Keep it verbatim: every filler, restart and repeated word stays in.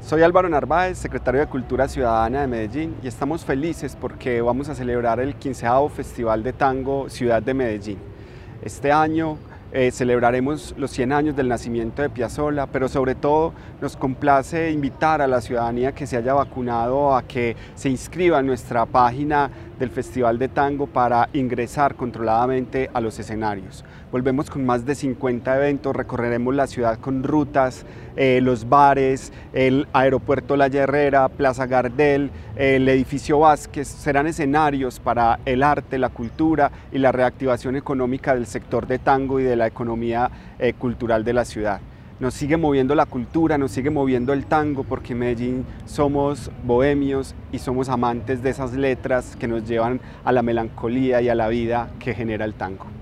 Soy Álvaro Narváez, secretario de Cultura Ciudadana de Medellín, y estamos felices porque vamos a celebrar el quinceavo Festival de Tango Ciudad de Medellín. Este año eh, celebraremos los cien años del nacimiento de Piazzolla, pero sobre todo nos complace invitar a la ciudadanía que se haya vacunado a que se inscriba en nuestra página del Festival de Tango para ingresar controladamente a los escenarios. Volvemos con más de cincuenta eventos, recorreremos la ciudad con rutas, eh, los bares, el aeropuerto La Herrera, Plaza Gardel, el edificio Vázquez, serán escenarios para el arte, la cultura y la reactivación económica del sector de tango y de la economía eh, cultural de la ciudad. Nos sigue moviendo la cultura, nos sigue moviendo el tango, porque en Medellín somos bohemios y somos amantes de esas letras que nos llevan a la melancolía y a la vida que genera el tango.